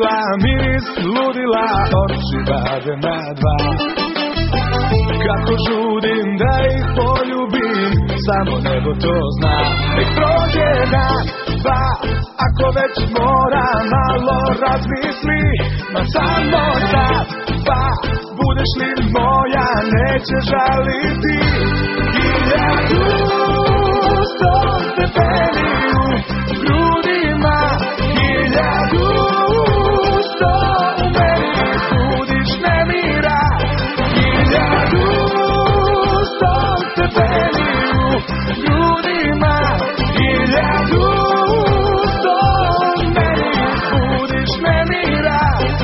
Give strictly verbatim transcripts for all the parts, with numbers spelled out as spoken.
Ludila miris, ludila oči vade na dva. Kako žudim da ih poljubim, samo nebo to zna. Nek prođe dan, dva, ako već mora malo razmisli. Ma samo sad, dva, budeš li moja, neće žaliti. Hiljadu sto stepeni u grudima, hiljadu sto u meni budiš nemira. Hiljadu sto stepeni u grudima, hiljadu sto u meni budiš nemira.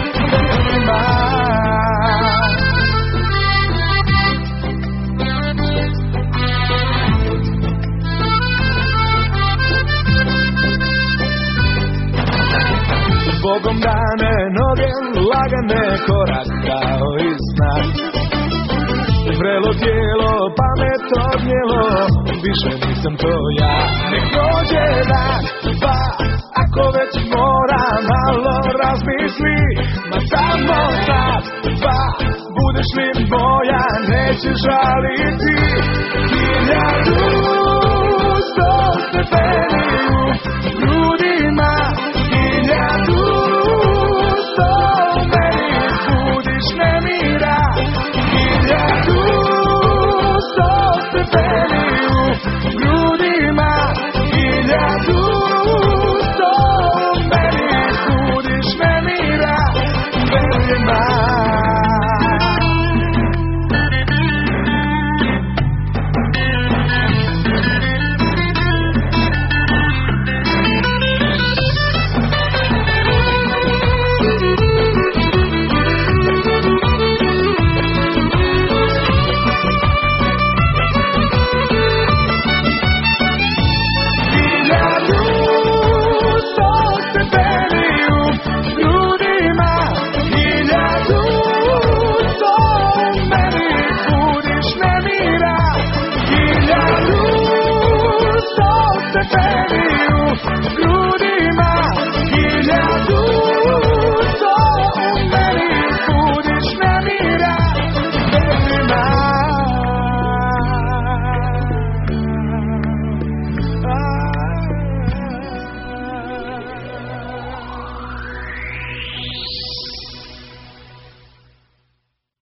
Bogom dane noge, lagane korak kao i sna. Vrelo tijelo, pamet odnijelo, više nisam to ja. Nek prođe dan, dva, ako već mora malo razmisli. Ma samo sad, dva, budeš li moja, neće žaliti. Hiljadu sto stepeni u grudi,